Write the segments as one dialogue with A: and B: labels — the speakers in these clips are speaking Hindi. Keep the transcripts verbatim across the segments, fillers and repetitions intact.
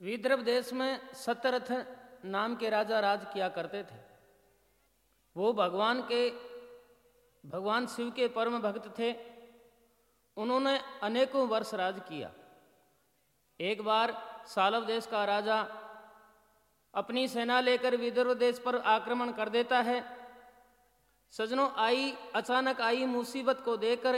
A: विदर्भ देश में सत्यरथ नाम के राजा राज किया करते थे। वो भगवान के भगवान शिव के परम भक्त थे। उन्होंने अनेकों वर्ष राज किया। एक बार सालव देश का राजा अपनी सेना लेकर विदर्भ देश पर आक्रमण कर देता है। सजनों, आई अचानक आई मुसीबत को देखकर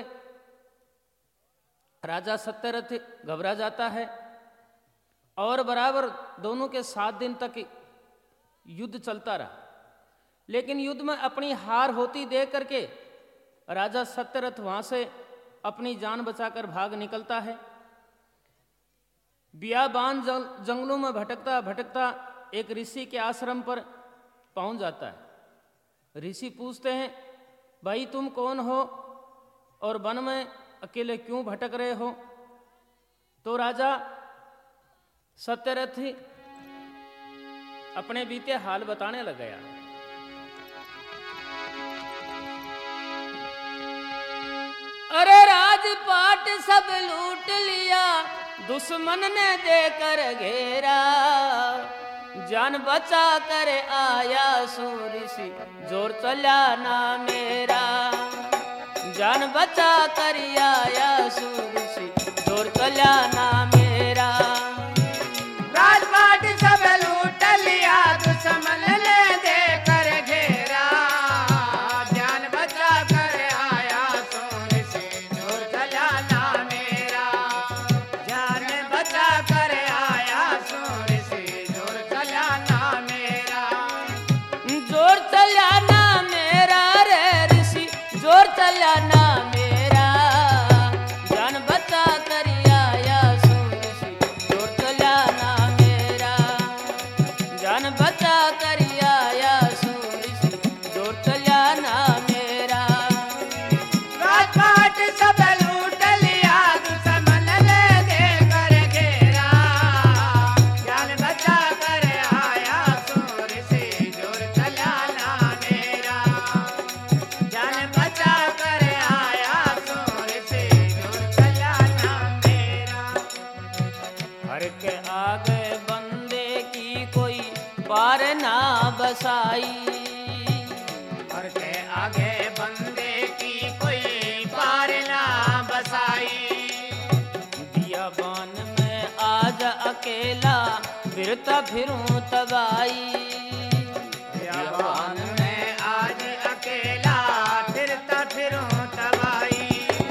A: राजा सत्यरथ घबरा जाता है और बराबर दोनों के सात दिन तक युद्ध चलता रहा। लेकिन युद्ध में अपनी हार होती देख करके राजा सत्यरथ वहां से अपनी जान बचाकर भाग निकलता है। बियाबान जंगलों में भटकता भटकता एक ऋषि के आश्रम पर पहुंच जाता है। ऋषि पूछते हैं, भाई तुम कौन हो और वन में अकेले क्यों भटक रहे हो? तो राजा सत्यरथ अपने बीते हाल बताने लग गया। अरे राजपाट सब लूट लिया, दुश्मन ने देकर घेरा, जान बचा कर आया सूरिसी, जोर चला ना मेरा। जान बचा कर आया सूरिसी, जोर चला ना मेरा।
B: राजपाट सब लूट लिया, दुश्मन ने देकर घेरा, जान बचा कर आया सूरिसी, जोर चला ना मेरा। जान बचा कर आया सूरिसी, जोर चला ना मेरा।
A: जोर चला ना मेरा रे ऋषि, जोर चला ना मेरा। जान बचा कर आया सूरिसी, जोर चला ना मेरा। जान बचा कर आया सूरिसी, जोर चला ना मेरा।
B: राजपाट सब लूट लिया, दुश्मन ने देकर घेरा, जान बचा कर आया सूरिसी, जोर चला ना मेरा। जान बचा कर आया सूरिसी, जोर चला ना मेरा।
A: हर के आगे बंदे की कोई पार ना बसाई।
B: हर के आगे बंदे की कोई पार ना बसाई।
A: बियाबान में आज अकेला, फिरता फिरूं तबाई।
B: बियाबान में आज अकेला, फिरता फिरूं तबाही।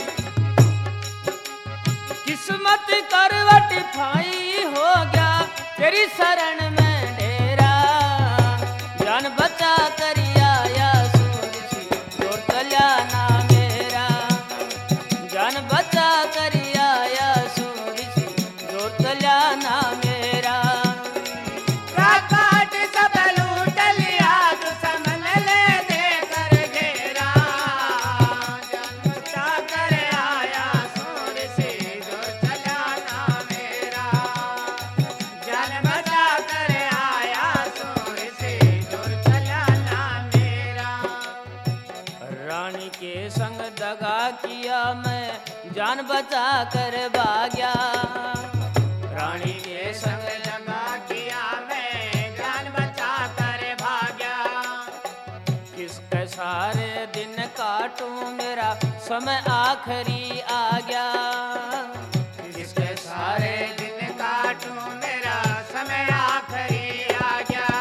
A: किस्मत करवट फाई हो गया, तेरी शरण में डेरा। जान बचा कर आया सूरिसी, जोर चला ना मेरा। जान बचा कर आया सूरिसी, जोर चला ना मेरा।
B: राजपाट सब लूट लिया, दुश्मन ने देकर घेरा, जान बचा कर आया सूरिसी, जोर चला ना मेरा। जान बचा कर आया सूरिसी, जोर चला ना मेरा।
A: रानी के संग दगा किया मैं, जान बचा कर भाग्या।
B: रानी के संग लगा किया मैं, जान बचा कर भाग्या।
A: किसके सारे दिन काटूं, मेरा समय आखिरी आ गया।
B: जिसके सारे दिन काटूं, मेरा समय आखिरी आ गया।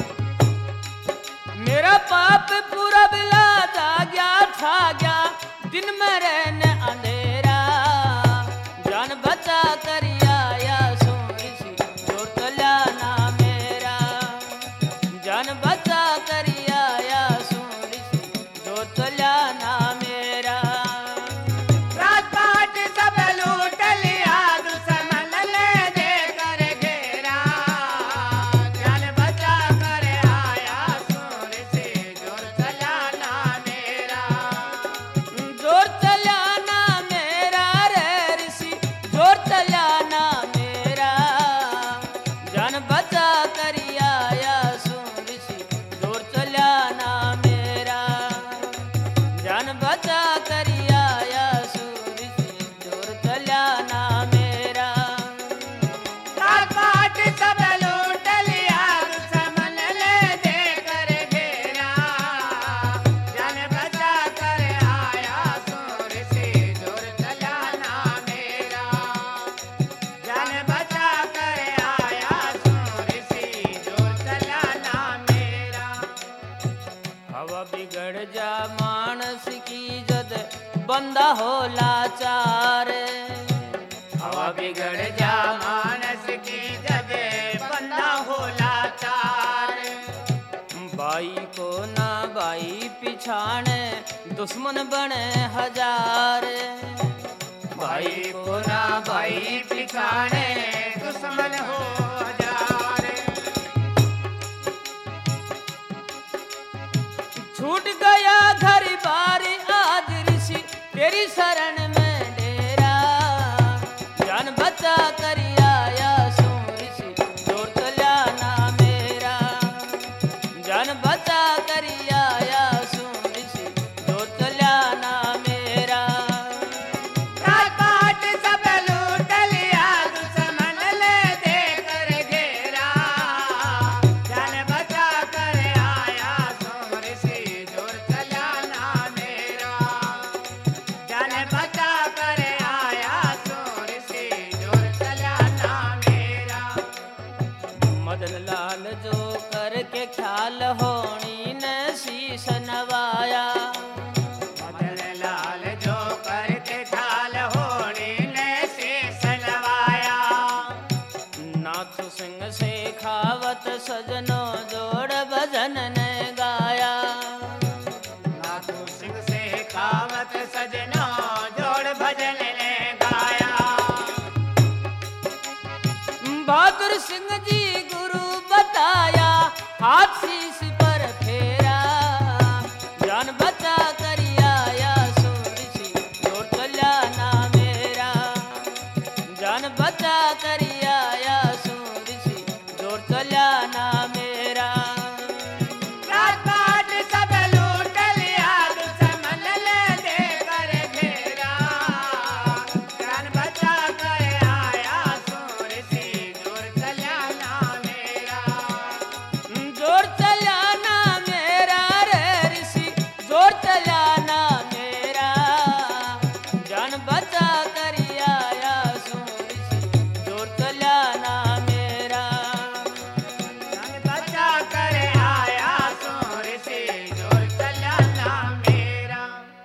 A: मेरा पाप पूरा बिला जा गया, छा गया दिन में रहने अंधेरा। जान बचा कर आया सूरिसी, जोर चला ना मेरा। जान बचा कर आया सूरिसी, जोर चला ना मेरा।
B: राजपाट सब लूट लिया, दुश्मन ने देकर घेरा, जान बचा कर आया सूरिसी, जोर चला ना मेरा।
A: जोर चला बिगड़ जा मानस की जद बंदा हो लाचार।
B: हवा बिगड़ जा मानस की जद बंदा हो लाचार।
A: बाई को ना बाई पिछाने दुश्मन बने हजार।
B: भाई को ना भाई पिछाने दुश्मन हो हजार।
A: छूट गया घर बार आज ऋषि तेरी शरण में डेरा। जान बचा कर आया सो ऋषि जोर चला ना मेरा। जान बचा कर आया सो ऋषि जोर चला ना मेरा।
B: राजपाट सब लूट लिया दुश्मन ले देकर घेरा। जान बचा कर आया सो ऋषि जोर चला ना मेरा। जान बचा कर आया सो ऋषि जोर चला ना मेरा।
A: मदन लाल जो करके ख्याल होनी ने शीश नवाया।
B: मदन लाल जो करके ख्याल होने ने शीश नवाया।
A: नाथू सिंह से खावत सजनो जोड़ भजन ने गाया।
B: नाथू सिंह से खावत सजनो जोड़ भजन ने गाया।
A: बहादुर सिंह जी गुरु बताया हाथ शीश पर फेरा। जान बचा कर आया सो ऋषि जोर चला ना मेरा। जान बचा कर आया सो ऋषि जोर चला ना मेरा।
B: राजपाट सब लूट लिया दुश्मन ले देकर घेरा। जान बचा कर आया सो ऋषि जोर चला ना मेरा।
A: जोर चला ना मेरा रे ऋषि जोर चला ना मेरा। जान बचा कर आया सो ऋषि जोर चला ना मेरा।
B: जान बचा कर आया सो ऋषि जोर चला ना मेरा।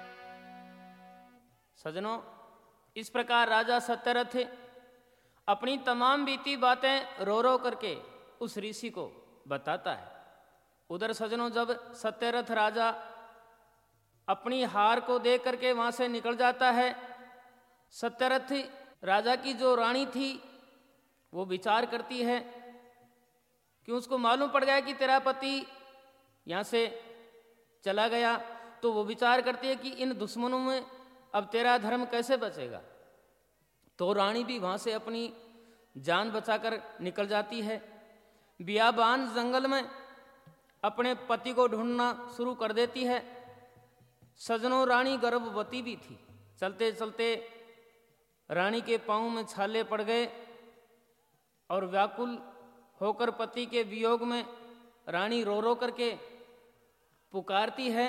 A: सजनों, इस प्रकार राजा सत्यरथ अपनी तमाम बीती बातें रो रो करके उस ऋषि को बताता है। उधर सजनों, जब सत्यरथ राजा अपनी हार को देख करके वहां से निकल जाता है, सत्यरथ राजा की जो रानी थी वो विचार करती है कि उसको मालूम पड़ गया कि तेरा पति यहाँ से चला गया। तो वो विचार करती है कि इन दुश्मनों में अब तेरा धर्म कैसे बचेगा। तो रानी भी वहाँ से अपनी जान बचाकर निकल जाती है। बियाबान जंगल में अपने पति को ढूंढना शुरू कर देती है। सजनों, रानी गर्भवती भी थी। चलते चलते रानी के पाँव में छाले पड़ गए और व्याकुल होकर पति के वियोग में रानी रो रो करके पुकारती है,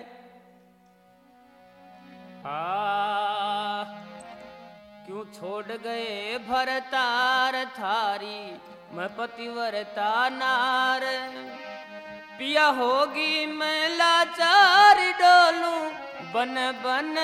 A: आ क्यों छोड़ गए भरतार थारी मैं पतिव्रता नार। पिया होगी मैं लाचार डोलूं बन बन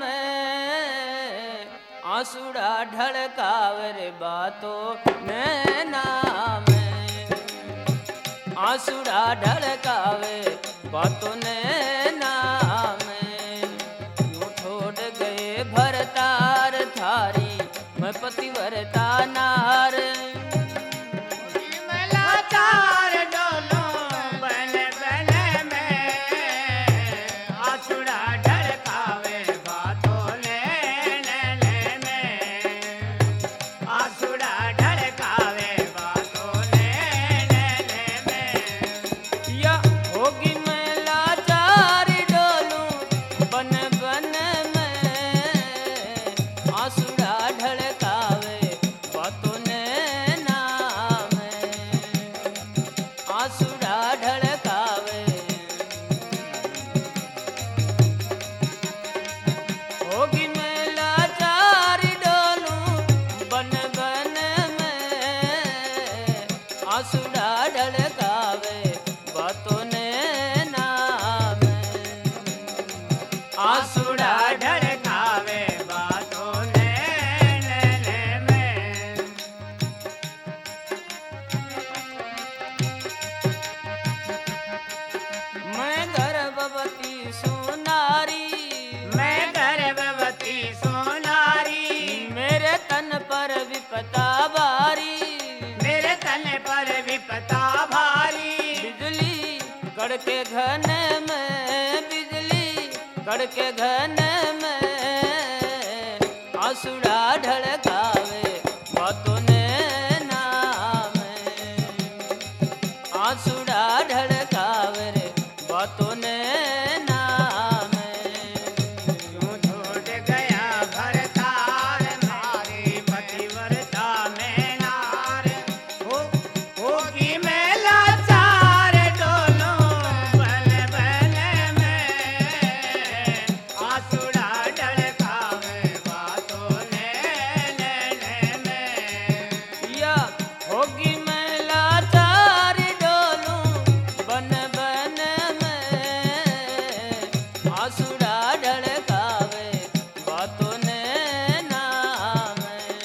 A: में। आंसुड़ा ढड़कावर बातों नैना में। आंसुड़ा ढड़कावे बातों नैना में। यूं छोड़ गए भरतार थारी मैं पतिव्रता नार।
B: मैं लाचार डोलूं बन बन में। आंसुड़ा ढड़कावे बातों नैन में। आंसुड़ा ढड़कावे बातों नैन में।
A: या होगी मैं लाचार डोलूं बन बन में। आंसुड़ा ढड़कावे बातों नैना में। आंसुड़ा ढड़कावे होगी मैं लाचार डोलूं बन बन में। आंसुड़ा ढड़कावे बातों नैना में। कड़के घन में बिजली कड़के घन में आसुड़ा ढड़कावे बातों ने नाम आसुड़ा ढड़कावे रे बातों ने नाम
B: यूं छूट गया भरतार मारी पतिव्रता में नार हो होगी मेला चार डोलों बल बल में आसुड़ा ढड़कावे बातों ने नैन में
A: या होगी मेला चार डोलूं बन बन में आसुड़ा ढड़कावे बातों ने नाम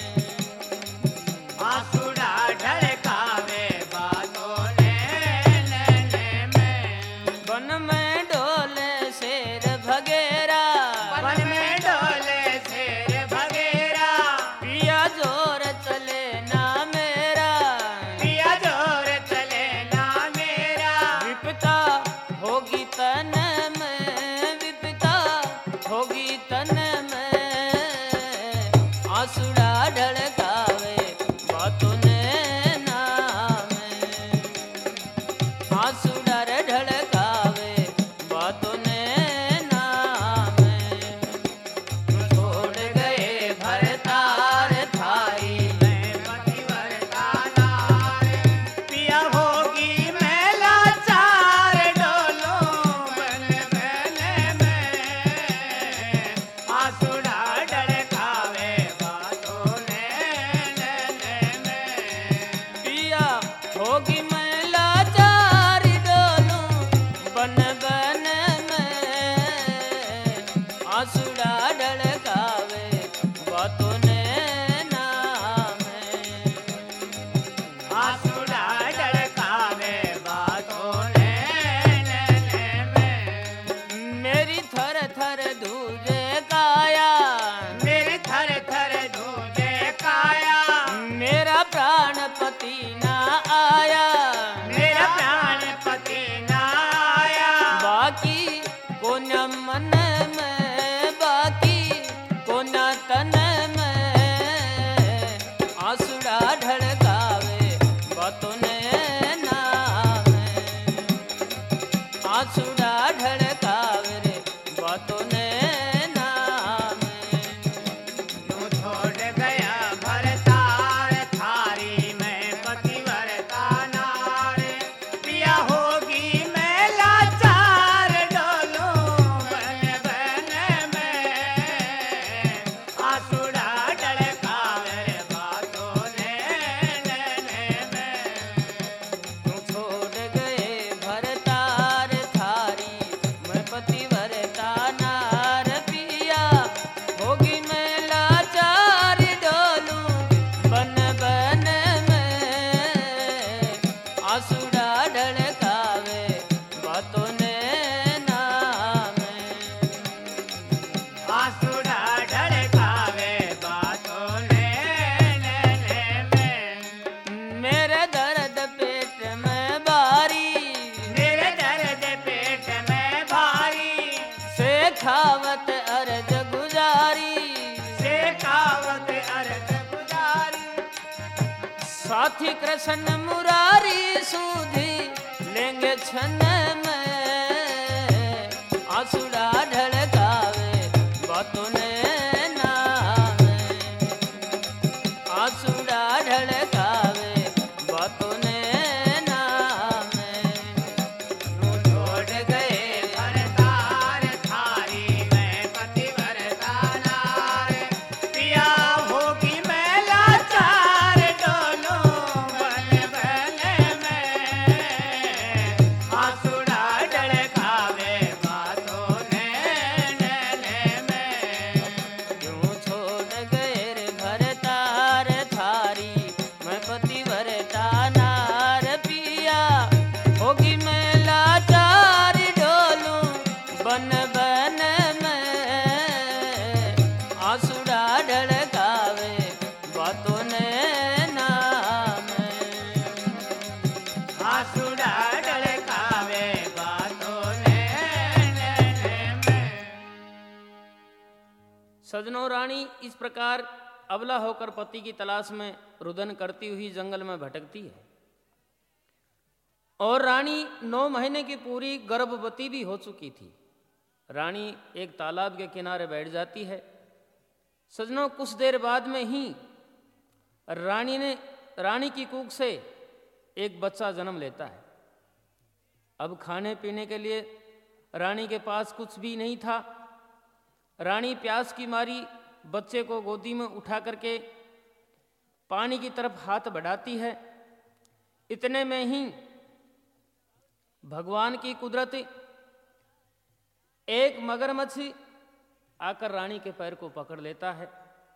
B: आसुड़ा ढड़कावे बातों ने नैन में
A: बन में डोले शेर भगेरा
B: वन में डोले शेर भगेरा
A: पिया जोर चले ना मेरा
B: पिया जोर चले ना मेरा
A: विपता होगी तन में विपता होगी तन में आसुड़ा ढड़कावे बातों ने नाम आसुड़ा रे ढड़कावे बातों ने नाम छोड़ गए भरतार थाई
B: मैं पतिव्रता नार पिया होगी मेला चार डोलों बन बन में आसुड़ा ढड़कावे बातों ने नैन में
A: पिया होगी मैला चार डोलूं बन बन में आसुड़ा ढड़कावे बातों ने नाम
B: आसुड़ा ढड़कावे बातों ने नैन में
A: मेरी थर थर धूजे काया
B: मेरे थर थर धूजे काया
A: मेरा प्राणपति ना आया
B: मेरा प्राण पति ना आया
A: बाकी कोन्या मन में बाकी कोन्या तन में आसुड़ा ढड़कावे बातों ने नाम आसुड़ा ढड़कावे रे बातों ने नाम
B: यूं छोड़ गया भरतार थारी में पतिव्रता नार पिया होगी मेला चार डोलों बन बन में आसुड़ा ढड़कावे बातों ने नैन में
A: तू छोड़ गए भरतार थारी मैं पतिव्रता नार पिया होगी मेला चार डोलूं बन बन में आसुड़ा ढड़कावे बातों ने नाम
B: आसुड़ा ढड़कावे बातों ने नैन में
A: मेरे दर्द पेट में बारी
B: मेरे दर्द पेट में भारी
A: से खावत अर्ज गुजारी
B: शेखावत अर्ज गुजारी
A: साथी कृष्ण मुरारी सूधी लेंगे छन में आसुड़ा ढड़कावे बातों ने नाम आसुड़ा ढड़कावे बातों ने नाम
B: यूं छोड़ गए भरतार थारी में पतिव्रता नार पिया होगी मेला चार डोलों बन बन में आसुड़ा ढड़कावे बातों ने नैन में
A: क्यों छोड़ गए रे भरतार थारी मैं पतिव्रता नार पिया होगी मेला चार डोलूं बन बन में आसुड़ा ढड़कावे बातों ने नाम
B: आसुड़ा ढड़कावे बातों
A: सजनों, रानी इस प्रकार अबला होकर पति की तलाश में रुदन करती हुई जंगल में भटकती है और रानी नौ महीने की पूरी गर्भवती भी हो चुकी थी। रानी एक तालाब के किनारे बैठ जाती है। सजनों, कुछ देर बाद में ही रानी ने रानी की कूख से एक बच्चा जन्म लेता है। अब खाने पीने के लिए रानी के पास कुछ भी नहीं था। रानी प्यास की मारी बच्चे को गोदी में उठा करके पानी की तरफ हाथ बढ़ाती है। इतने में ही भगवान की कुदरत, एक मगरमच्छ आकर रानी के पैर को पकड़ लेता है।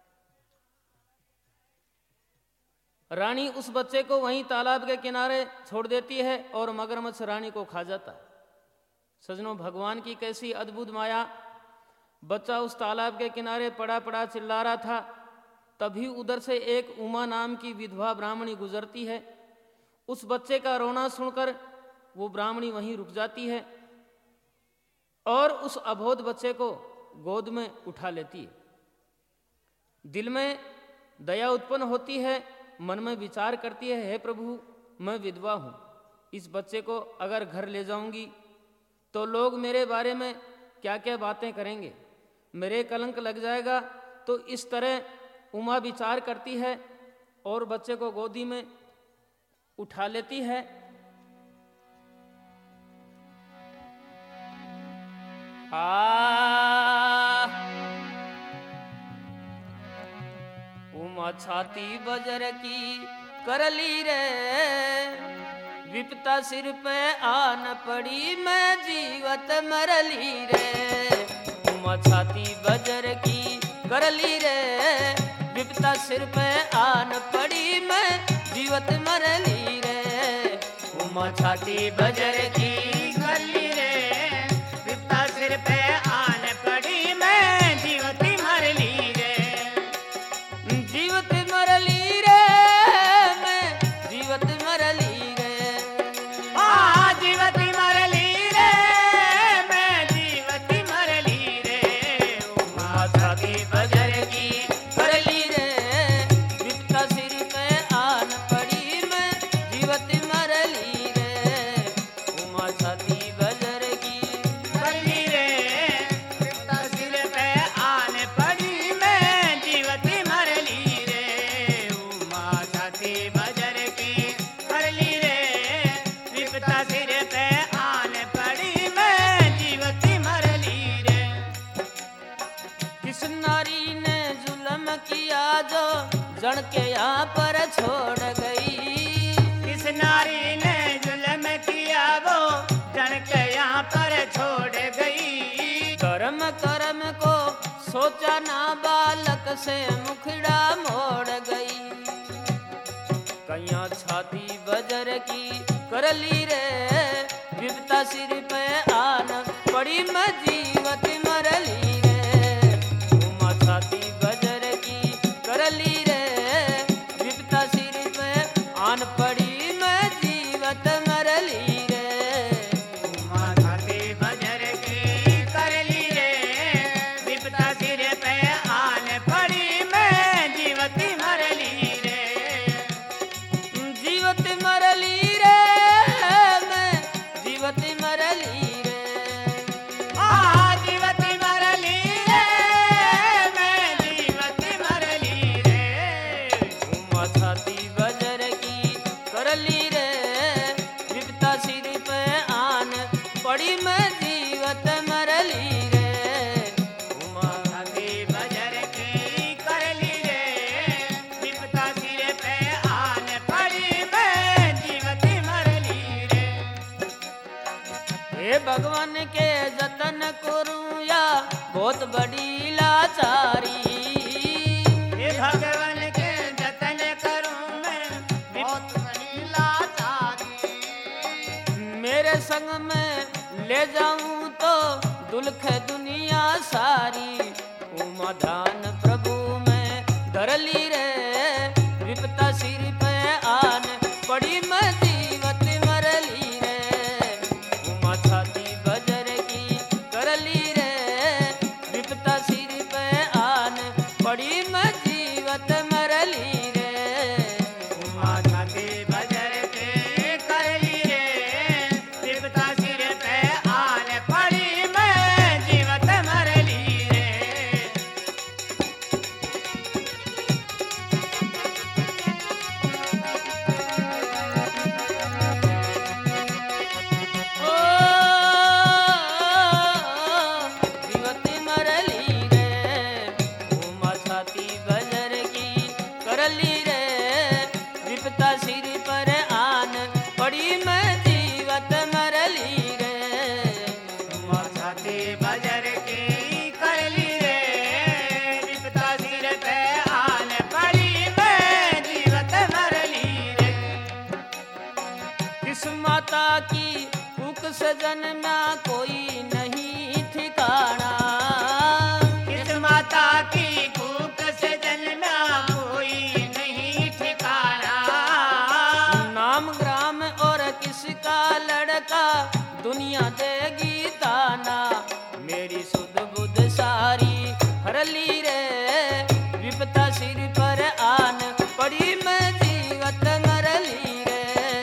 A: रानी उस बच्चे को वहीं तालाब के किनारे छोड़ देती है और मगरमच्छ रानी को खा जाता है। सजनों, भगवान की कैसी अद्भुत माया। बच्चा उस तालाब के किनारे पड़ा पड़ा चिल्ला रहा था। तभी उधर से एक उमा नाम की विधवा ब्राह्मणी गुजरती है। उस बच्चे का रोना सुनकर वो ब्राह्मणी वहीं रुक जाती है और उस अबोध बच्चे को गोद में उठा लेती है। दिल में दया उत्पन्न होती है, मन में विचार करती है, हे प्रभु, मैं विधवा हूँ, इस बच्चे को अगर घर ले जाऊंगी तो लोग मेरे बारे में क्या क्या बातें करेंगे, मेरे कलंक लग जाएगा। तो इस तरह उमा विचार करती है और बच्चे को गोदी में उठा लेती है। आ उमा छाती बजर की करली रे, विपता सिर पे आन पड़ी, मैं जीवत मरली रे। उमा छाती बजर की करली रे, विपता सिर पे आन पड़ी, मैं जीवत मरली रे। उमा छाती बजर की करली रे, विपता सिर पे आन पड़ी, मैं जीवती मरली रे। जीवत मरली रे, मैं जीवत मरली रे। आ जीवती मरली रे, मैं जीवती मरली रे। उमा छाती बजर की करली रे, विपता सिर पे आन पड़ी, मैं जीवत मरली रे। उमा छाती बजर की करली रे, विपता सिर पे आन पड़ी, मैं जीवती मरली रे। उमा छाती बजर की करली रे, विपता सिर पे आन पड़ी, मैं जीवती मरली रे। किस नारी ने जुल्म किया जो जन के यहाँ पर छोड़ गई। किस नारी ने जुल्म किया वो जन के यहाँ पर छोड़ गई। कर्म कर्म को सोचा ना, बालक से मुखड़ा मोड़ गई। कैया छाती बजर की करली रे, विपता सिर पे आन पड़ी, मैं जीवत मरली रे। उमा छाती बजर की करली रे, विपता सिर पे आन पड़ी, मैं जीवत मरली रे। उमा छाती बजर की करली रे, विपता सिर पे आन पड़ी, मैं जीवती मरली रे। जीवत मरली रे, मैं जीवती मरली रे। आ जीवती मरली रे, मैं जीवती मरली रे। उमा छाती बजर की करली रे, विपता सिर पे आन पड़ी, मैं जीवत मरली रे। उमा छाती बजर की करली रे, विपता सिर पे आन पड़ी, मैं जीवती मरली रे। हे भगवान के जतन करूं या बहुत बड़ी लाचारी। हे भगवान के जतन करूं मैं बहुत बड़ी लाचारी। मेरे संग में ले जाऊं तो दुल्ख दुनिया सारी। उमा ध्यान प्रभु में धरली रे, विपता सिर पे आन पड़ी, मैं जीवत मरली रे। उमा छाती बजर की करली रे, विपता सिर पे आन माता की कुक से जन्मा कोई नहीं ठिकाना।
B: किस माता की कुक से जन्मा कोई नहीं ठिकाना।
A: नाम ग्राम और किसका लड़का दुनिया देगी ताना। मेरी सुध बुध सारी हरली रे विपता सिर पर आन पड़ी मैं जीवत मरली रे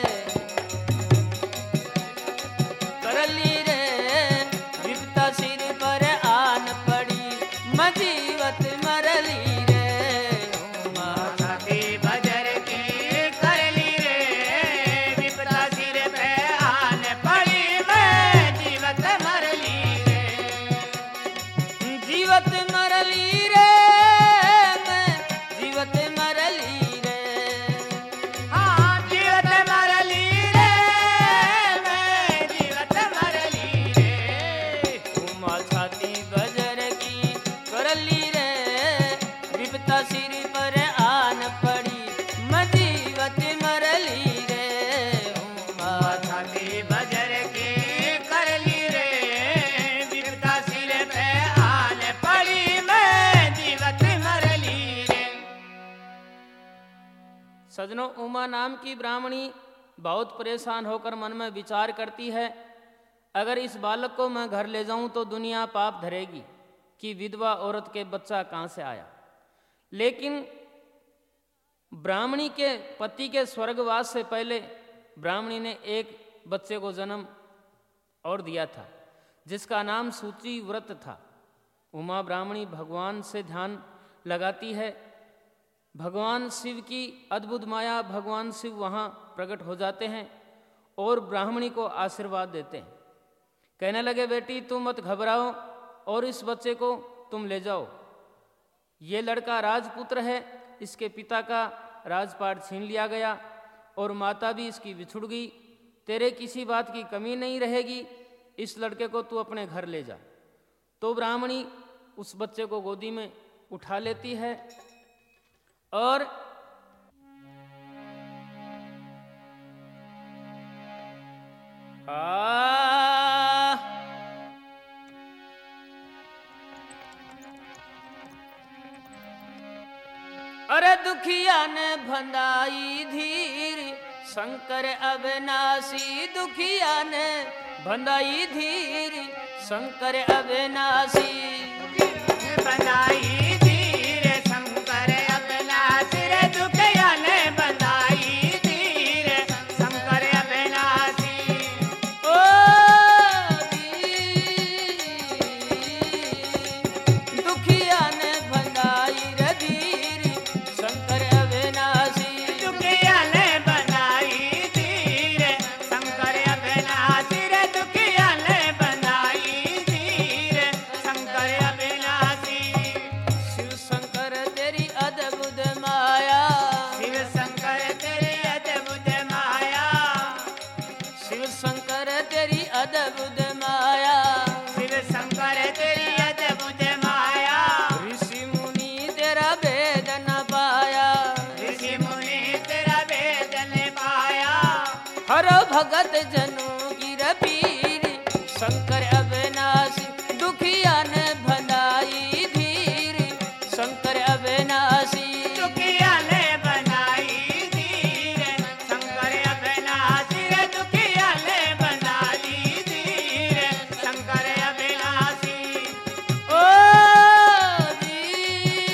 A: करली रे विपता सिर पर आन पड़ी मैं जीवत मरली रे।
B: माता की बजर की करली रे विपता सिर पे आन पड़ी मैं जीवत मरली रे।
A: जीवत मरली रे मैं जीवत मरली रे।
B: हाँ जीवत मरली रे मैं जीवत मरली रे।
A: उमा छाती बजर की करली रे विपता सिर पर आन पड़ी मैं जीवत मरली रे। उमा
B: छाती बजर की करली रे विपता सिर पे आन पड़ी मैं जीवत मरली रे।
A: सजनों, उमा नाम की ब्राह्मणी बहुत परेशान होकर मन में विचार करती है, अगर इस बालक को मैं घर ले जाऊं तो दुनिया पाप धरेगी कि विधवा औरत के बच्चा कहाँ से आया। लेकिन ब्राह्मणी के पति के स्वर्गवास से पहले ब्राह्मणी ने एक बच्चे को जन्म और दिया था जिसका नाम सूची व्रत था। उमा ब्राह्मणी भगवान से ध्यान लगाती है। भगवान शिव की अद्भुत माया, भगवान शिव वहाँ प्रकट हो जाते हैं और ब्राह्मणी को आशीर्वाद देते हैं। कहने लगे, बेटी तुम मत घबराओ और इस बच्चे को तुम ले जाओ। ये लड़का राजपुत्र है, इसके पिता का राजपाट छीन लिया गया और माता भी इसकी बिछुड़ गई। तेरे किसी बात की कमी नहीं रहेगी, इस लड़के को तू अपने घर ले जा। तो ब्राह्मणी उस बच्चे को गोदी में उठा लेती है और आ अरे दुखिया ने भंडाई धीर शंकर अविनाशी। दुखिया ने भंडाई धीर शंकर अविनाशी।
B: बनाई धीर शंकर अविनाशी रे। दुखिया ने बनाई धीर शंकर अविनाशी।
A: ओ दुखिया ने भंडाई रे धीर शंकर अविनाशी।
B: दुखिया ने बनाई धीर शंकर अविनाशी रे। दुखिया ने बनाई धीर शंकर अविनाशी।
A: शिव शंकर तेरी अद्भुत माया।
B: शिव शंकर तेरी अद्भुत माया।
A: शिव शंकर तेरी अद्भुत माया।
B: शिव शंकर तेरी अद्भुत माया।
A: ऋषि मुनि तेरा भेद न पाया।
B: ऋषि मुनि तेरा भेद ने पाया।
A: हर भगत जनों की रपीर शंकर अविनाशी। दुखिया ने भंडाई धीर शंकर अविनाशी।
B: दुखिया ने बनाई धीर शंकर अविनाशी रे। दुखिया ने बनाई धीर शंकर अविनाशी।
A: ओ जी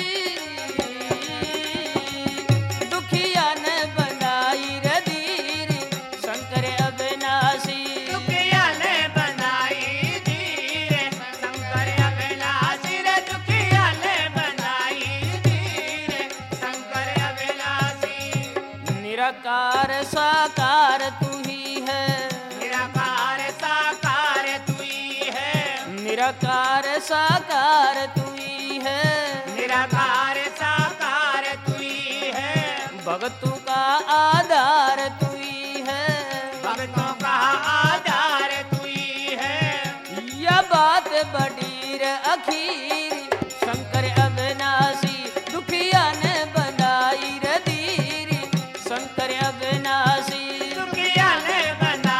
A: दुखिया ने भंडाई रे धीर शंकर अविनाशी।
B: दुखिया ने बनाई धीर शंकर अविनाशी रे। दुखिया ने बनाई धीर शंकर अविनाशी।
A: निराकार साकार तू ही है।
B: निराकार साकार तू ही है।
A: निराकार साकार तू ही है।
B: निराकार साकार तू ही है।
A: भगतों का आधार तू ही है।
B: भक्तों का आधार तू ही है।
A: यह बात बड़ी रे अखीर शंकर अविनाशी। दुखिया ने बनाई रे धीर शंकर अविनाशी।
B: दुखिया ने बना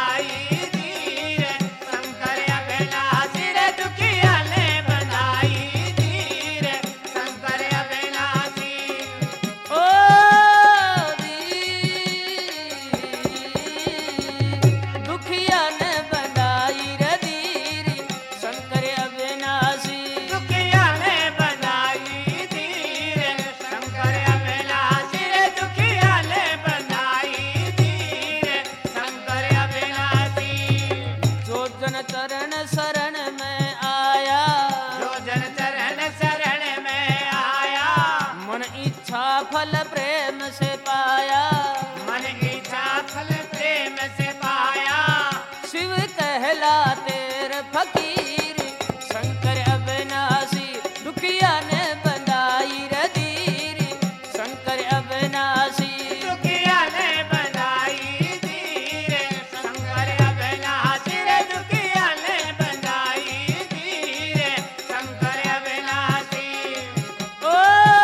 A: चरण शरण में आया,
B: जो जन चरण शरण में आया,
A: मन इच्छा फल प्रेम से पाया,
B: मन इच्छा फल प्रेम से पाया।
A: शिव कहलाते रे फकीर, शंकर अविनाशी दुखिया ने बनाई रे धीर, शंकर अविनाशी
B: दुखिया ने बनाई धीर, शंकर अविनाशी रे दुखिया ने बनाई धीर, शंकर अविनाशी।
A: ओ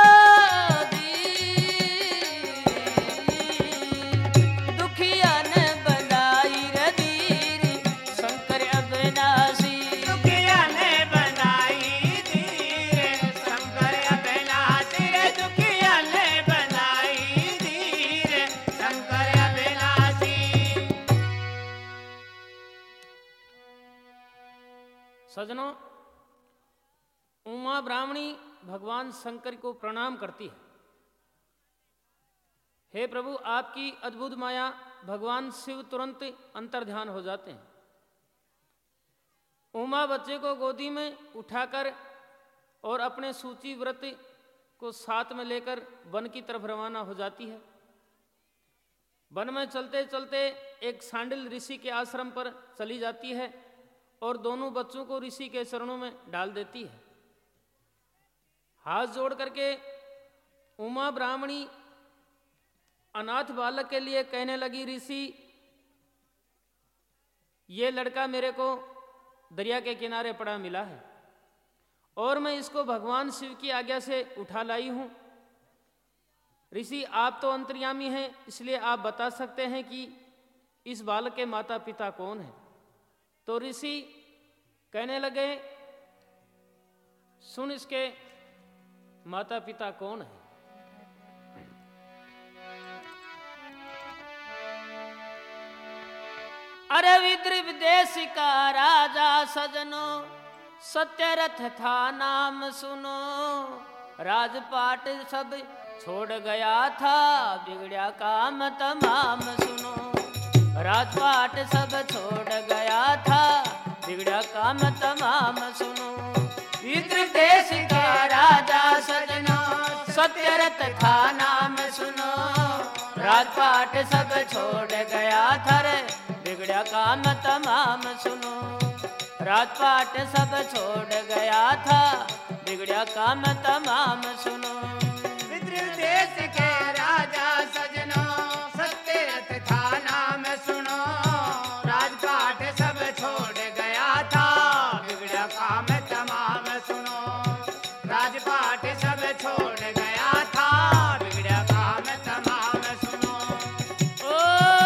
A: दी दुखिया ने बनाई रे धीर, शंकर अविनाशी
B: दुखिया ने बनाई धीर, शंकर अविनाशी रे दुखिया ने बनाई धीर, शंकर अविनाशी।
A: सजनों, उमा ब्राह्मणी भगवान शंकर को प्रणाम करती है। हे प्रभु, आपकी अद्भुत माया। भगवान शिव तुरंत अंतर्ध्यान हो जाते हैं। उमा बच्चे को गोदी में उठाकर और अपने सूची व्रत को साथ में लेकर वन की तरफ रवाना हो जाती है। वन में चलते चलते एक सांडिल ऋषि के आश्रम पर चली जाती है और दोनों बच्चों को ऋषि के चरणों में डाल देती है। हाथ जोड़ करके उमा ब्राह्मणी अनाथ बालक के लिए कहने लगी, ऋषि, ये लड़का मेरे को दरिया के किनारे पड़ा मिला है और मैं इसको भगवान शिव की आज्ञा से उठा लाई हूं। ऋषि, आप तो अंतर्यामी हैं, इसलिए आप बता सकते हैं कि इस बालक के माता पिता कौन हैं। तो ऋषि कहने लगे, सुन, इसके माता पिता कौन है। अरे विद्रिव देश का राजा सजनो, सत्यरथ था नाम सुनो, राजपाट सब छोड़ गया था, बिगड़ा काम तमाम सुनो। राजपाट सब छोड़ गया था, बिगड़ा काम तमाम सुनो। विद्रिव देश का राजा सजनो, सत्यरथ था नाम सुनो, राजपाट सब छोड़ गया था रे, बिगड़ा काम तमाम सुनो। राजपाट सब छोड़ गया था, बिगड़ा काम तमाम सुनो।
B: विद्रिव देश के राजा सजनो, सत्यरथ था नाम सुनो, राजपाट सब छोड़ गया था, बिगड़ा काम तमाम सुनो। राजपाट सब छोड़ गया था, बिगड़ा काम तमाम सुनो।
A: ओ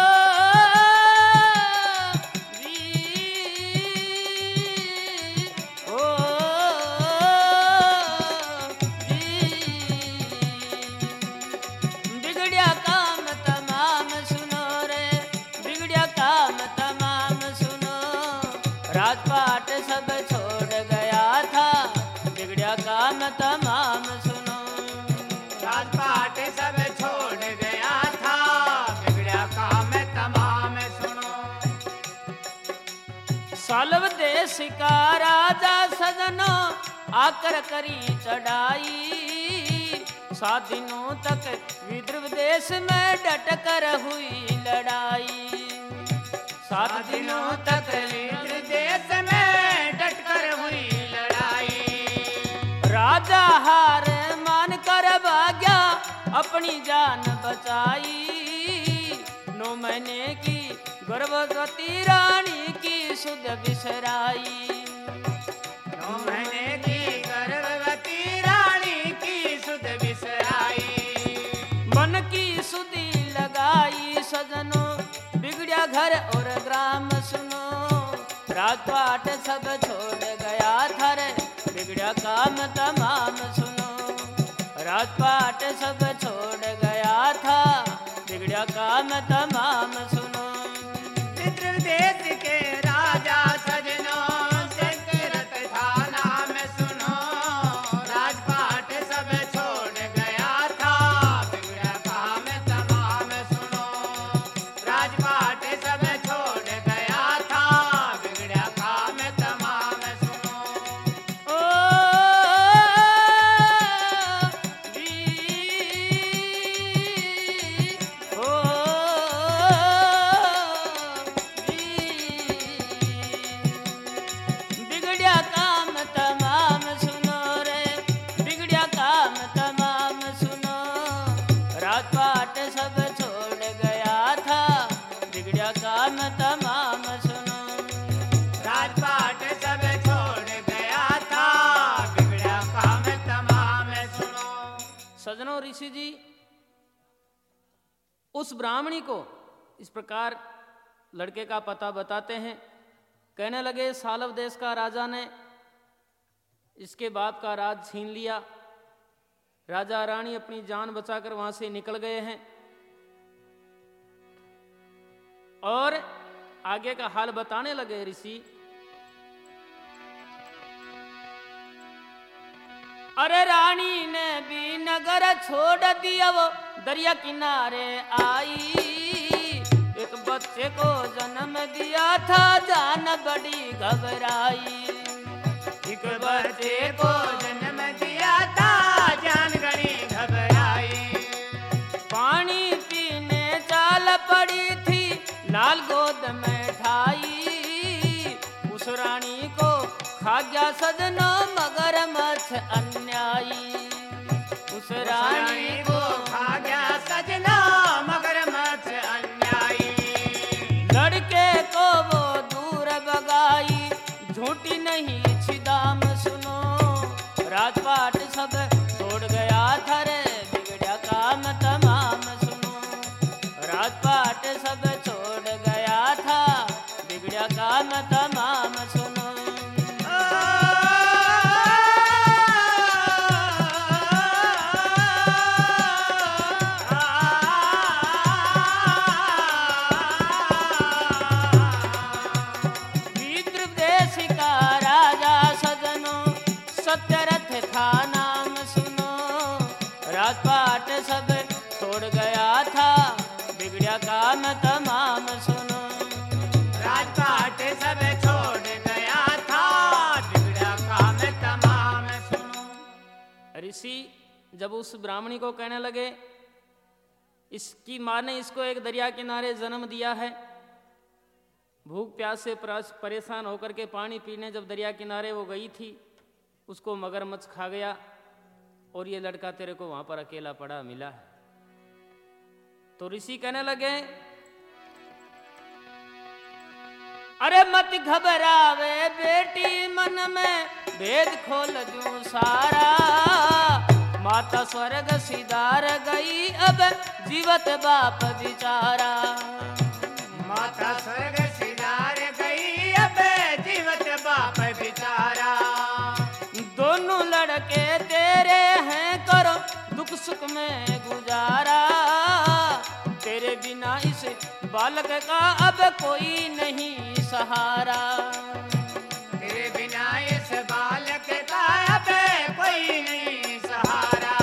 A: राजपाट सब छोड़ गया था, बिगड़ा काम तमाम सुनो।
B: राजपाट सब छोड़ गया था, बिगड़ा काम तमाम सुनो।
A: सालव देश का राजा सजनो, आकर करी चढ़ाई, सात दिनों तक विद्रिव देश में डट कर हुई लड़ाई।
B: सात दिनों तक विद्रिव देश में डटकर हुई लड़ाई।
A: राजा हार मान कर भाग्या, अपनी जान बचाई। नौ महीने की गर्भवती रानी की सुध बिसराई।
B: नौ महीने की गर्भवती रानी की सुध बिसराई।
A: मन की सुधी लगाई सजनो, बिगड़ा घर और ग्राम सुनो। राजपाट सब छोड़ गया था रे, बिगड़ा काम तमाम सुनो। राजपाट सब छोड़ गया था, बिगड़ा काम तमाम सुनो।
B: विद्रिव देश के राजा सजनो, सत्यरथ था नाम सुनो। राजपाट सब छोड़ गया था, बिगड़ा काम तमाम सुनो। राजपाट सब छोड़ गया था, बिगड़ा काम
A: ऋषि जी उस ब्राह्मणी को इस प्रकार लड़के का पता बताते हैं। कहने लगे सालव देश का राजा ने इसके बाप का राज छीन लिया। राजा रानी अपनी जान बचाकर वहां से निकल गए हैं और आगे का हाल बताने लगे ऋषि। अरे रानी ने भी नगर छोड़ दिया, वो दरिया किनारे आई। एक बच्चे को जन्म दिया था, जान बड़ी घबराई।
B: एक बच्चे को जन्म दिया था, जान बड़ी घबराई।
A: पानी पीने चाल पड़ी थी, लाल गोद में ठाई। उस रानी को खा गया सजनो मगरमच्छ अन्यायी। उस रानी को
B: खा गया सजना मगरमच्छ अन्यायी।
A: लड़के को वो दूर भगाई, झूठी नहीं छिदाम सुनो। राजपाट सब छोड़ गया था रे, बिगड़ा काम तमाम सुनो। राजपाट सब छोड़ गया था, बिगड़ा काम तमाम सुनो। सत्यरथ था नाम सुनो। राजपाट सब छोड़ गया था, बिगड़ा काम तमाम सुनो।
B: राजपाट सब छोड़ गया था, बिगड़ा काम तमाम सुनो।
A: ऋषि जब उस ब्राह्मणी को कहने लगे इसकी माँ ने इसको एक दरिया किनारे जन्म दिया है, भूख प्यास से परेशान होकर के पानी पीने जब दरिया किनारे वो गई थी, उसको मगरमच्छ खा गया और ये लड़का तेरे को वहां पर अकेला पड़ा मिला है। तो ऋषि कहने लगे अरे मत घबरावे बेटी, मन में भेद खोल दूं सारा। माता स्वर्ग सिधार गई, अब जीवत बाप बिचारा।
B: माता स्वर्ग सिधार गई, अब जीवत बाप बिचारा।
A: दोनों लड़के तेरे हैं, करो दुख सुख में गुजारा। तेरे बिना इस बालक का अब कोई नहीं सहारा।
B: तेरे बिना इस बालक का अब कोई नहीं सहारा।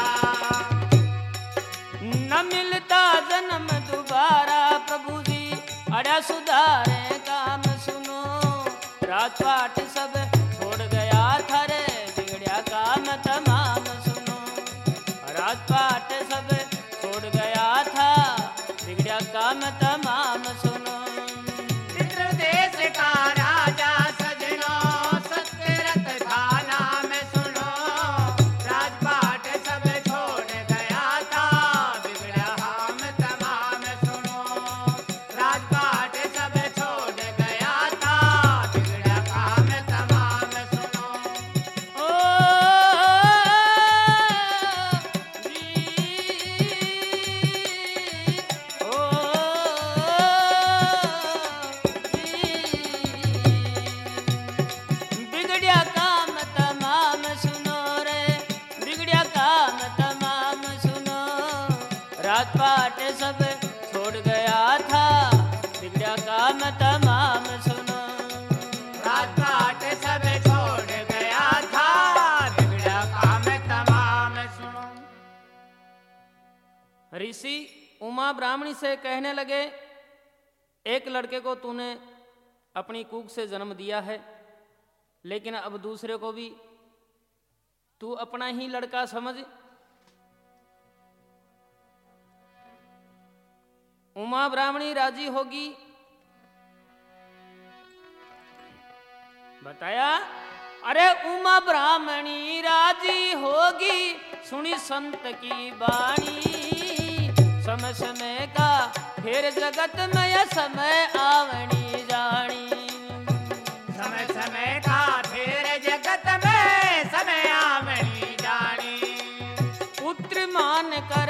A: न मिलता जन्म दोबारा, प्रभु जी अड़ा सुधारे काम सुनो। राजपाट सब छोड़ गया था रे, काम तमाम सुनो। राजपाट सब छोड़ गया था, बिगड़ा काम तमाम सुनो।
B: मित्र देश का राजा सजनो, सत्यरथ था नाम सुनो। राजपाट सब छोड़ गया था, बिगड़ा काम तमाम सुनो। राजपाट सब छोड़ गया था, बिगड़ा काम तमाम सुनो।
A: राजपाट सब छोड़ गया था, बिगड़ा काम तमाम सुनो।
B: राजपाट सब छोड़ गया था, बिगड़ा काम तमाम सुनो।
A: ऋषि उमा ब्राह्मणी से कहने लगे एक लड़के को तूने अपनी कूख से जन्म दिया है, लेकिन अब दूसरे को भी तू अपना ही लड़का समझ। उमा ब्राह्मणी राजी होगी। बताया अरे उमा ब्राह्मणी राजी होगी, सुनी संत की बाणी। समय समय का फिर जगत में यह समय आवनी जानी।
B: समय समय का फिर जगत में समय आवनी जानी।
A: पुत्र मान कर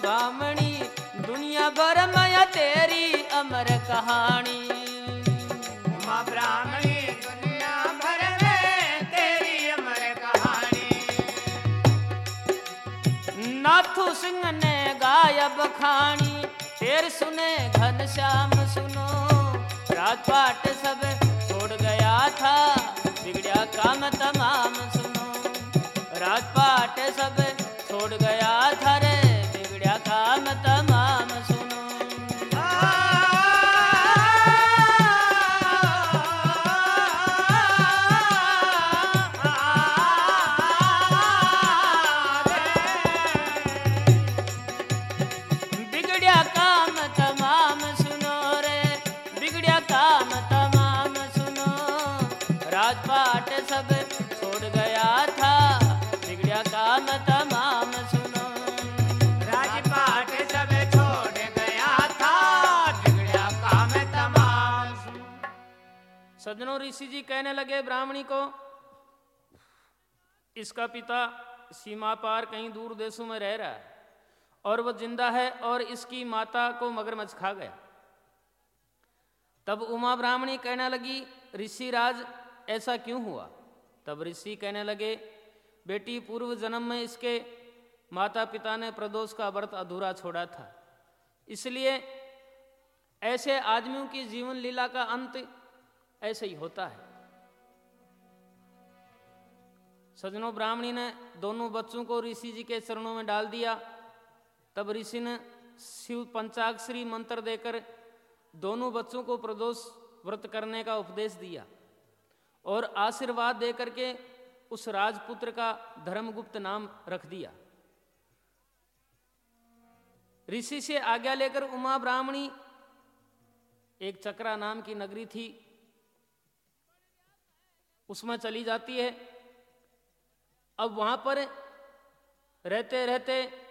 A: बामणी, दुनिया भर में तेरी अमर कहानी।
B: उमा ब्राह्मणी दुनिया भर में तेरी अमर कहानी।
A: नाथू सिंह ने गाय बखानी, शेर सुने घनश्याम सुनो। राजपाट सब छोड़ गया था, बिगड़ा काम तमाम सुनो। राजपाट सब छोड़ गया था रे, बिगड़ा काम तमाम सुनो। बिगड़ा काम तमाम सुनो रे, बिगड़ा काम तमाम सुनो। राजपाट सब छोड़ गया था, बिगड़ा काम तमाम सुनो।
B: राजपाट सब छोड़ गया था, बिगड़ा काम तमाम सुनो।
A: सज्जनों, ऋषि जी कहने लगे ब्राह्मणी को, इसका पिता सीमा पार कहीं दूर देशों में रह रहा है और वह जिंदा है और इसकी माता को मगरमच्छ खा गया। तब उमा ब्राह्मणी कहने लगी, ऋषि राज ऐसा क्यों हुआ? तब ऋषि कहने लगे, बेटी, पूर्व जन्म में इसके माता पिता ने प्रदोष का व्रत अधूरा छोड़ा था, इसलिए ऐसे आदमियों की जीवन लीला का अंत ऐसे ही होता है। सज्जनों, ब्राह्मणी ने दोनों बच्चों को ऋषि जी के चरणों में डाल दिया। तब ऋषि ने शिव पंचाक्षरी मंत्र देकर दोनों बच्चों को प्रदोष व्रत करने का उपदेश दिया और आशीर्वाद देकर के उस राजपुत्र का धर्मगुप्त नाम रख दिया। ऋषि से आज्ञा लेकर उमा ब्राह्मणी एक चक्रा नाम की नगरी थी, उसमें चली जाती है। अब वहां पर रहते रहते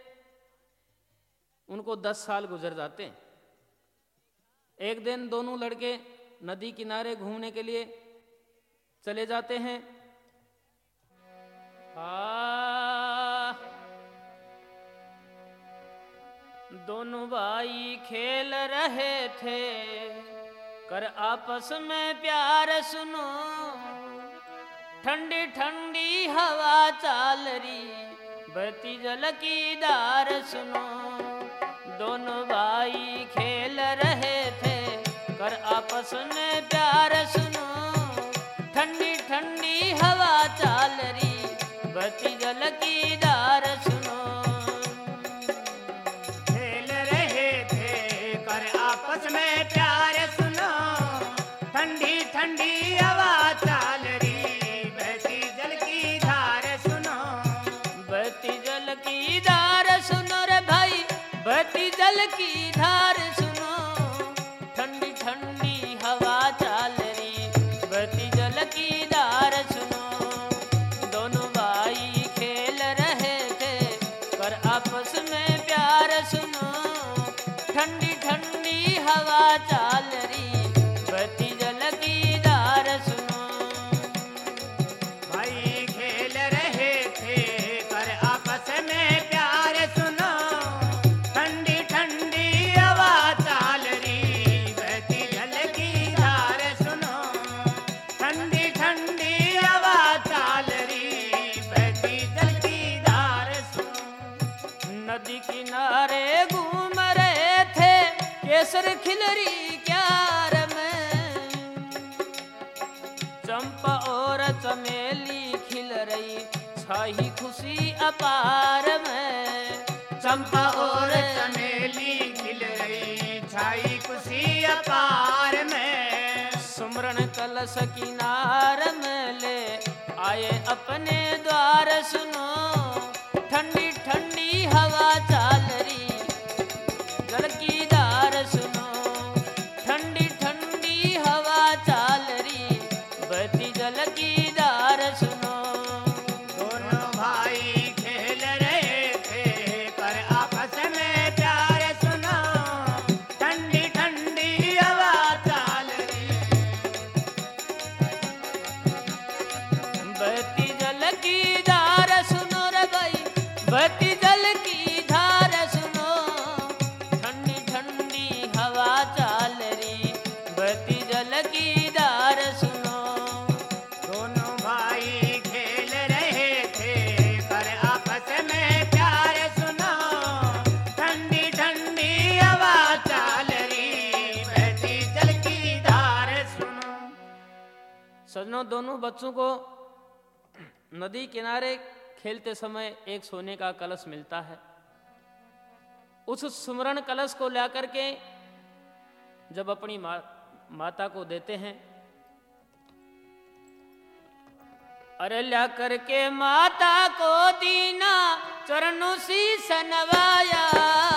A: उनको दस साल गुजर जाते हैं। एक दिन दोनों लड़के नदी किनारे घूमने के लिए चले जाते हैं। आ, दोनों भाई खेल रहे थे, कर आपस में प्यार सुनो। ठंडी ठंडी हवा चाल रही, बहती जल की धार सुनो। दोनों भाई खेल रहे थे, कर आपस में प्यार सुनो। ठंडी ठंडी हवा चाल रही, बहती जल की धार सुनो।
B: खेल रहे थे, कर आपस में प्यार सुनो। ठंडी ठंडी हवा चाल रही, बहती जल की धार सुनो।
A: बहती जल की धार सुनो रे भाई, बहती जल की धार सुनो। ठंडी ठंडी हवा चाल रही, बहती जल की धार सुनो। दोनों भाई खेल रहे थे, पर आपस में प्यार सुनो। ठंडी ठंडी हवा चाल रही, बहती जल की धार सुनो।
B: भाई खेल रहे थे, कर आपस में प्यार सुनो। ठंडी ठंडी हवा चाल रही, बहती जल की धार सुनो। ठंडी ठंडी हवा चाल रही, बहती जल की धार सुनो।
A: नदी किनारे घूम रहे थे, केसर खिलरी क्यार में। चंपा और चमेली खिल रही, छाई खुशी अपार में।
B: चंपा और चमेली खिल रही, छाई खुशी अपार में।
A: सुमरन कलश किनार में ले आए अपने द्वार सुनो। ठंडी ठंडी हवा चाल रही, जल की धार सुनो। ठंडी ठंडी हवा चाल रही, बहती जल की धार सुनो।
B: दोनों भाई खेल रहे थे, पर आपस में प्यार सुनो। ठंडी ठंडी हवा चाल रही,
A: बहती जल की धार सुनो रे भाई, बहती जल की धार जल की धार सुनो।
B: दोनों भाई खेल रहे थे पर आपस में प्यार सुनो। ठंडी ठंडी हवा चाल रही बहती जल की धार सुनो।
A: सजनों, दोनों बच्चों को नदी किनारे खेलते समय एक सोने का कलश मिलता है। उस सुमरण कलश को लाकर के जब अपनी मा, माता को देते हैं, अरे ला करके माता को दीना चरणों सी सनवाया।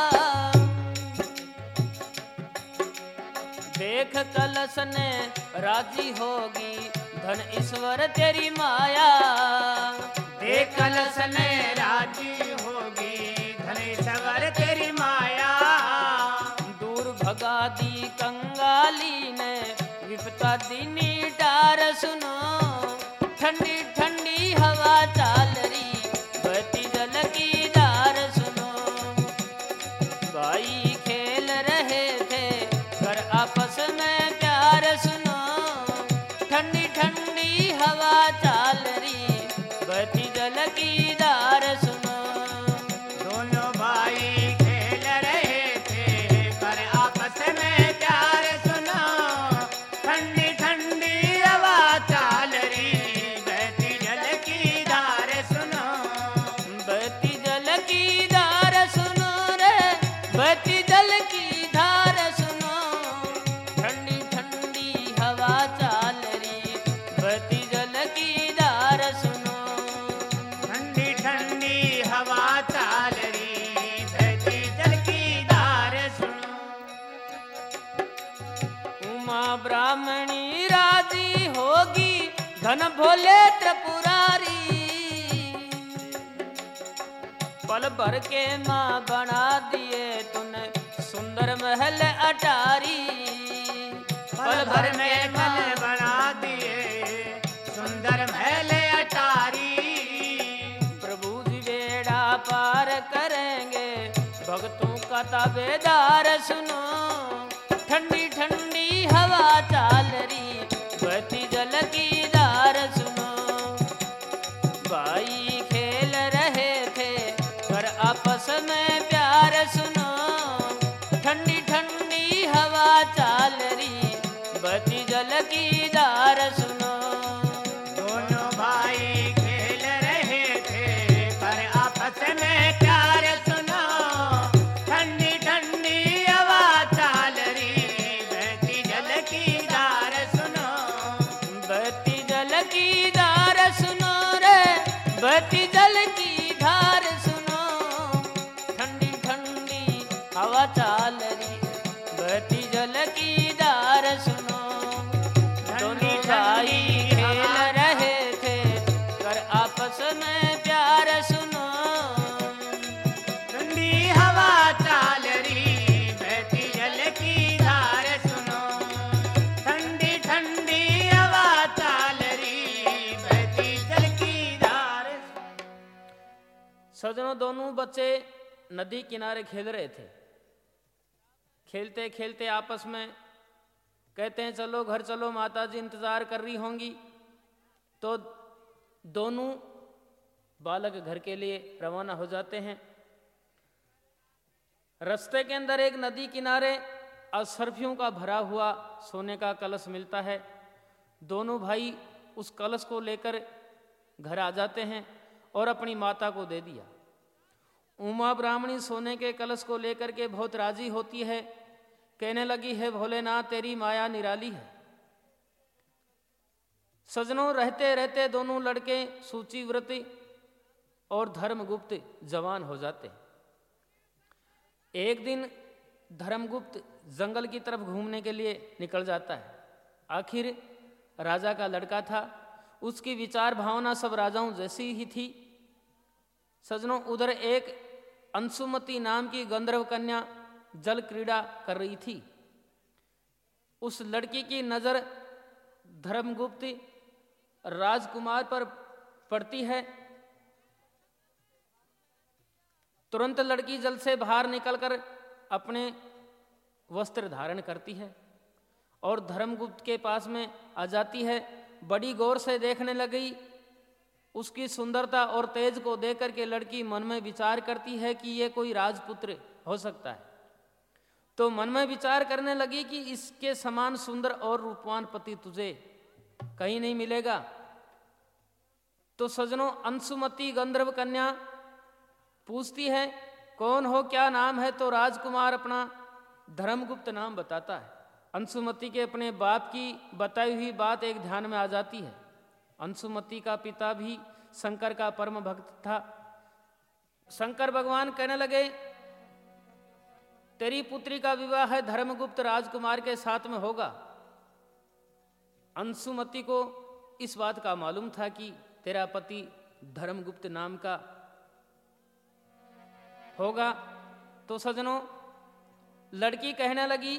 A: देख कलश ने राजी होगी धन ईश्वर तेरी माया।
B: देख कलश ने राजी होगी धन ईश्वर तेरी माया।
A: दूर भगा दी कंगाली ने विपता दीनी डार सुनो। ठंडी ठंडी हवा चाल रही बहती जल की धार सुनो। भाई खेल रहे थे कर आपस में प्यार सुनो। ठंडी ठंडी हवा चाल रही बहती जल की धार सुनो।
B: दोनों भाई खेल रहे थे पर आपस में प्यार सुनो। ठंडी ठंडी हवा चाल रही बहती जल की धार सुनो।
A: बहती जल की धार सुनो रे, बहती जल की धार सुनो। ठंडी ठंडी हवा चाल रही बहती जल की धार सुनो।
B: ठंडी ठंडी हवा चाल रही बहती जल की धार सुनो।
A: उमा ब्राह्मणी राजी होगी धन भोले त्रिपुरारी। पल भर के माँ बना दिए तूने सुंदर महल अटारी।
B: पल भर में महल बना दिए सुंदर महल अटारी।
A: प्रभु जी बेड़ा पार करेंगे भक्तों का ताबेदार सुनो। ठंडी ठंडी हवा चाल रही बहती जल की धार सुनो। भाई खेल रहे थे पर आपस में प्यार सुनो। ठंडी ठंडी हवा चाल रही बहती जल की धार सुनो।
B: दोनों भाई खेल रहे थे पर आपस में प्यार सुनो। ठंडी ठंडी हवा चाल रही बहती जल की धार सुनो।
A: बहती जल की धार सुनो रे, बहती जल की धार सुनो। ठंडी ठंडी हवा चाल रही बहती जल की धार सुनो। दोनों भाई खेल रहे थे कर आपस में प्यार सुनो।
B: ठंडी हवा चाल रही बहती जल की धार सुनो। ठंडी ठंडी हवा चाल रही बहती जल की धार।
A: सजनों, दोनों बच्चे नदी किनारे खेल रहे थे। खेलते खेलते आपस में कहते हैं चलो घर चलो, माता जी इंतजार कर रही होंगी। तो दोनों बालक घर के लिए रवाना हो जाते हैं। रास्ते के अंदर एक नदी किनारे असरफियों का भरा हुआ सोने का कलश मिलता है। दोनों भाई उस कलश को लेकर घर आ जाते हैं और अपनी माता को दे दिया। उमा ब्राह्मणी सोने के कलश को लेकर के बहुत राजी होती है, कहने लगी है भोलेनाथ तेरी माया निराली है। सजनों, रहते रहते दोनों लड़के सूचिव्रत और धर्मगुप्त जवान हो जाते। एक दिन धर्मगुप्त जंगल की तरफ घूमने के लिए निकल जाता है। आखिर राजा का लड़का था, उसकी विचार भावना सब राजाओं जैसी ही थी। सजनों, उधर एक अंशुमती नाम की गंधर्व कन्या जल क्रीड़ा कर रही थी। उस लड़की की नजर धर्मगुप्त राजकुमार पर पड़ती है। तुरंत लड़की जल से बाहर निकलकर अपने वस्त्र धारण करती है और धर्मगुप्त के पास में आ जाती है। बड़ी गौर से देखने लगी। उसकी सुंदरता और तेज को देख करके लड़की मन में विचार करती है कि ये कोई राजपुत्र हो सकता है। तो मन में विचार करने लगी कि इसके समान सुंदर और रूपवान पति तुझे कहीं नहीं मिलेगा। तो सजनों, अंशुमती गंधर्व कन्या पूछती है कौन हो, क्या नाम है? तो राजकुमार अपना धर्मगुप्त नाम बताता है। अंशुमती के अपने बाप की बताई हुई बात एक ध्यान में आ जाती है। अंशुमती का पिता भी शंकर का परम भक्त था। शंकर भगवान कहने लगे तेरी पुत्री का विवाह है धर्मगुप्त राजकुमार के साथ में होगा। अंशुमती को इस बात का मालूम था कि तेरा पति धर्मगुप्त नाम का होगा। तो सजनों, लड़की कहने लगी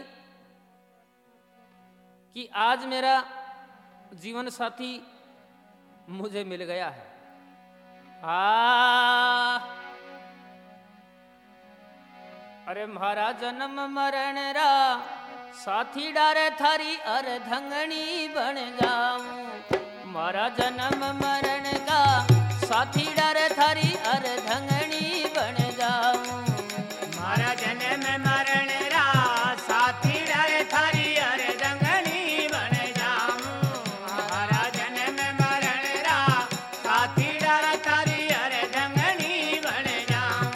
A: कि आज मेरा जीवन साथी मुझे मिल गया है। आ अरे म्हारा जन्म मरण रा साथी डारे थारी अर्धंगनी बन जाऊं। म्हारा जन्म मरण का साथी डारे थारी अर्धंगनी बन जाऊं।
B: म्हारा जन्म मरण रा साथी डारे थारी अर्धंगनी बन जाऊं। म्हारा जन्म मरण रा साथी डारे थारी अर्धंगनी बन जाऊं।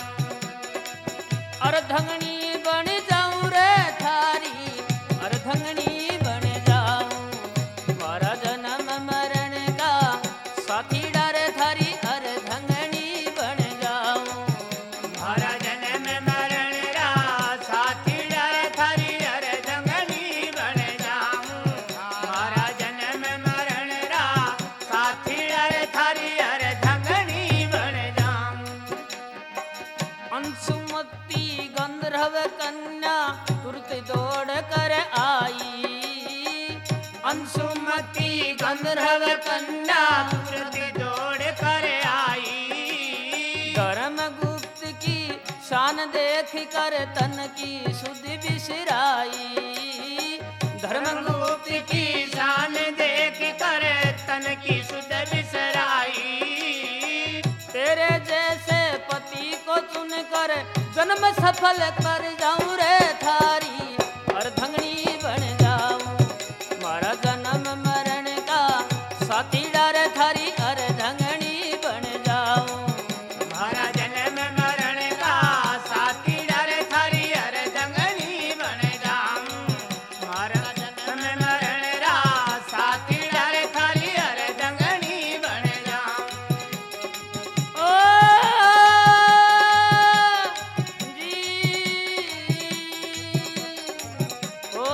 A: अर्धंगनी बन जाऊं रे थारी अर्धंगनी बन जाऊं। म्हारा जन्म मरण का साथी डारे थारी अर्धंगनी बन जाऊं।
B: म्हारा जन्म मरण रा साथी डारे थारी अर्धंगनी बन जाऊं। म्हारा जन्म मरण रा साथी डारे थारी अर्धंगनी बन जाऊं।
A: अंशुमती गंधर्व कन्या तुरंत दौड़ कर आई।
B: अंशुमती गंधर्व कन्या तुरंत दौड़ कर आई।
A: धर्मगुप्त की शान देख कर तन की सुधि बिसराई।
B: धर्मगुप्त की शान देख कर तन की सुध बिसराई।
A: तेरे जैसे पति को चुन कर जन्म सफल कर जाऊं रे थारी अर्धंगनी बन जाऊं। मारा जन्म मरण का साथी डारे थारी अर्धंगनी बन जाऊं।
B: म्हारा जन्म मरण का साथी डारे थारी अर्धंगनी बन जाऊं। म्हारा जन्म मरण रा साथी डारे थारी अर्धंगनी बन जाऊं।
A: ओ जी ओ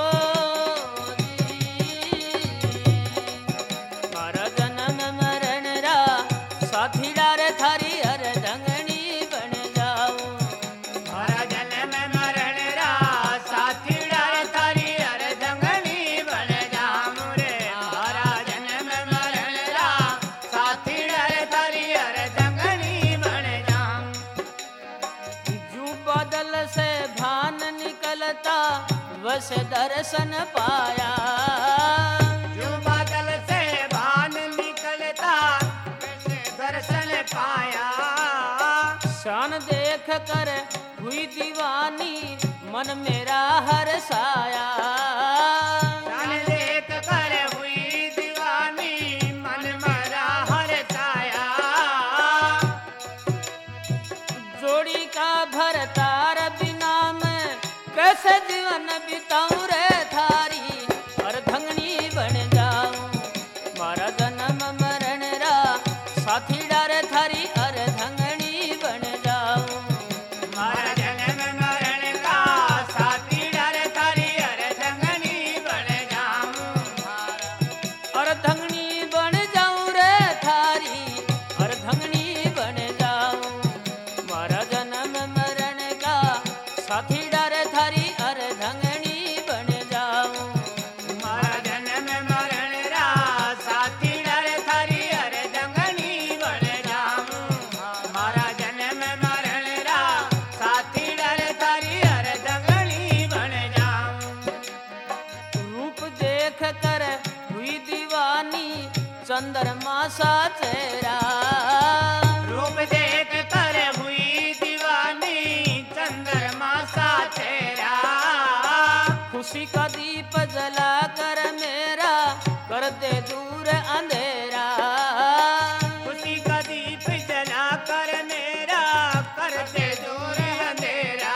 A: जी मारा जन्म मरण रा साथी डारे थारी अर्धंगनी बन जाऊं।
B: म्हारा जन्म मरण रा साथी डारे थारी अर्धंगनी बन जाऊं रे। म्हारा जन्म मरण रा साथी डारे थारी अर्धंगनी बन जाऊं।
A: जू बादल से भान निकलता वस दर्शन पाया।
B: जो बादल से भान निकलता वैसे दर्शन पाया।
A: शान देख कर हुई दीवानी मन मेरा हर्षाया।
B: शान देख कर हुई दीवानी मन मरा हर्षाया।
A: जोड़ी का भरतार बिना मैं कैसे जीवन बिताऊं रे थारी अर्धंगनी बन जाऊं। मारा जन्म मरण रा साथी डारे थारी अर्धंगनी बन जाऊं।
B: म्हारा जन्म मरण का साथी डारे थारी अर्धंगनी बन जाऊं।
A: अर्धंगनी बन जाऊं रे थारी अर्धंगनी बन जाऊं। मारा जन्म मरण का साथी डारे थारी अर्धंगनी बन चंद्रमा सा चेहरा।
B: रूप देख कर हुई दीवानी चंद्रमा सा चेहरा।
A: खुशी का दीप जला कर मेरा कर दे दूर अंधेरा।
B: खुशी का दीप जला कर मेरा कर दे दूर अंधेरा।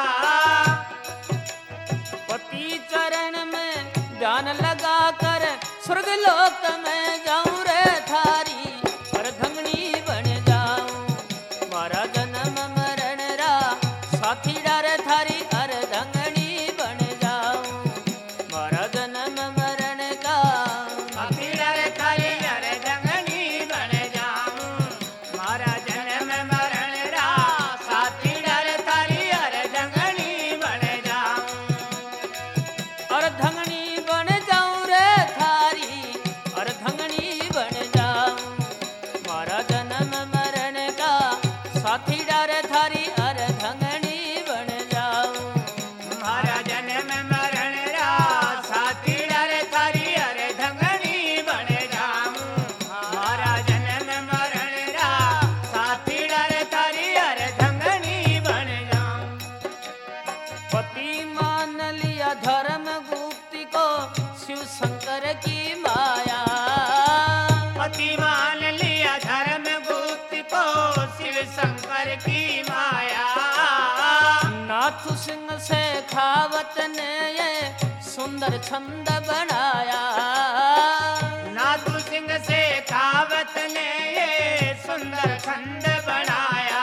A: पति चरण में ध्यान लगा कर स्वर्ग लोक में जाऊं रे थारी अर्धंगनी बन जाऊं। मारा जन्म मरण रा साथी डारे थारी अर्धंगनी बन जाऊं। मारा जन्म मरण का
B: साथी डारे थारी अर्धंगनी बन जाऊं। मारा जन्म मरण रा साथी डारे थारी अर्धंगनी बन जाऊं।
A: अर्धंगनी बन जाऊं रे थारी अर्धंगनी बन जाऊं। मारा जन्म मरण का साथी डारे थारी अर्धंगनी बन जाऊं।
B: मारा जन्म मरण रा साथी डारे थारी अर्धंगनी बन जाऊं। मारा जन्म मरण रा साथी डारे थारी अर्धंगनी बन जाऊं।
A: पति मान लिया धर्म गुप्ति को शिव शंकर की माया।
B: पति मान लिया धर्म गुप्त को शिव शंकर की माया।
A: नाथ सिंह से खावत ने ये सुंदर छंद बनाया।
B: नाथू सिंह से खावत ने ये सुंदर छंद बनाया।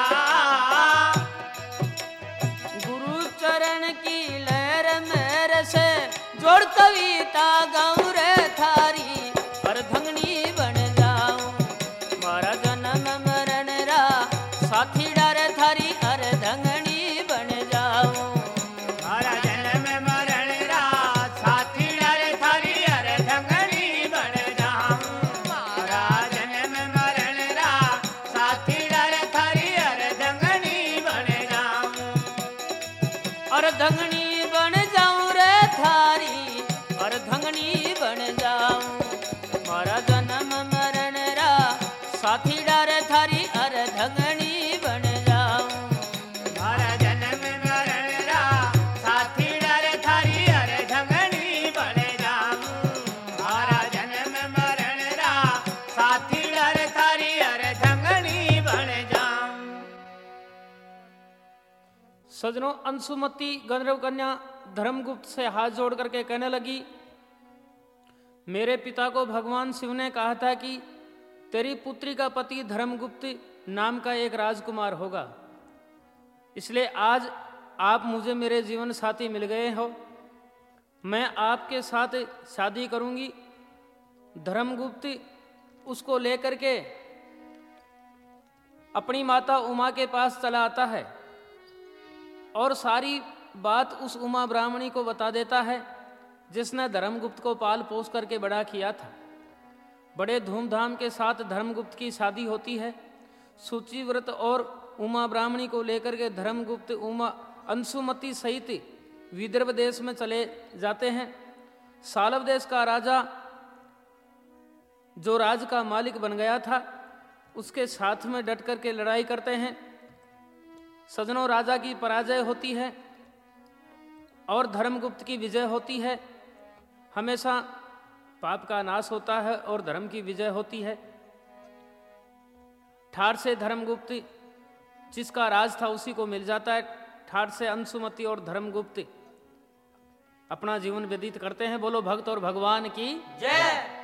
A: गुरु चरण की लहर मेरे से जोड़ कविता गाऊं रे थारी अर्धंगनी बन जाऊं। मारा जन्म मरण रा साथी डारे थारी अर्धंगनी बन जाऊं।
B: मारा जन्म मरण रा साथी डारे थारी अर्धंगनी बन जाऊं। मारा जन्म मरण रा साथी डारे थारी अर्धंगनी बन जाऊं।
A: अर्धंगनी बन जाऊं रे थारी अर्धंगनी बन जाऊं। मारा जन्म मरण रा साथी डारे थारी अर्धंगनी बन जाऊं।
B: मारा जन्म मरण रा साथी डारे थारी अर्धंगनी बन जाऊं। मारा जन्म मरण रा साथी डारे थारी अर्धंगनी बन जाऊं।
A: सजनों, अंशुमती गंधर्व कन्या धर्मगुप्त से हाथ जोड़ करके कहने लगी, मेरे पिता को भगवान शिव ने कहा था कि तेरी पुत्री का पति धर्मगुप्त नाम का एक राजकुमार होगा। इसलिए आज आप मुझे मेरे जीवन साथी मिल गए हो। मैं आपके साथ शादी करूंगी। धर्मगुप्त उसको लेकर के अपनी माता उमा के पास चला आता है और सारी बात उस उमा ब्राह्मणी को बता देता है जिसने धर्मगुप्त को पाल पोस करके बड़ा किया था। बड़े धूमधाम के साथ धर्मगुप्त की शादी होती है। सूचिव्रत और उमा ब्राह्मणी को लेकर के धर्मगुप्त उमा अंशुमती सहित विदर्भ देश में चले जाते हैं। सालव देश का राजा जो राज का मालिक बन गया था उसके साथ में डट करके लड़ाई करते हैं। सजनों, राजा की पराजय होती है और धर्मगुप्त की विजय होती है। हमेशा पाप का नाश होता है और धर्म की विजय होती है। ठाठ से धर्मगुप्त जिसका राज था उसी को मिल जाता है। ठाठ से अंशुमती और धर्मगुप्त अपना जीवन व्यतीत करते हैं। बोलो भक्त और भगवान की
B: जय।